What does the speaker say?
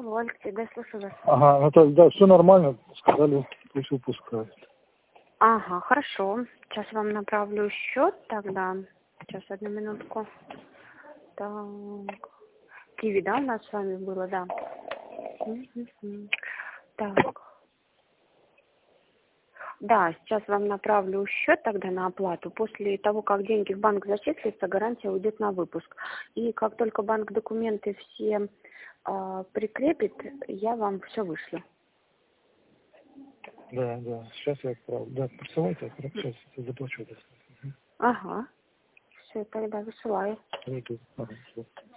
Вольк, да, слушаю вас. Ага, Наталья, да, все нормально, сказали, пусть выпускают. Ага, хорошо. Сейчас вам направлю счет тогда. Сейчас, одну минутку. Так. Киви, да, у нас с вами было, да. Так. Да, сейчас вам направлю счет тогда на оплату. После того, как деньги в банк зачислятся, гарантия уйдет на выпуск. И как только банк документы все прикрепит, я вам все вышлю. Да, сейчас я отправлю. Да, присылайте, сейчас я заплачу. Ага. Все, тогда высылаю. Ага, всё.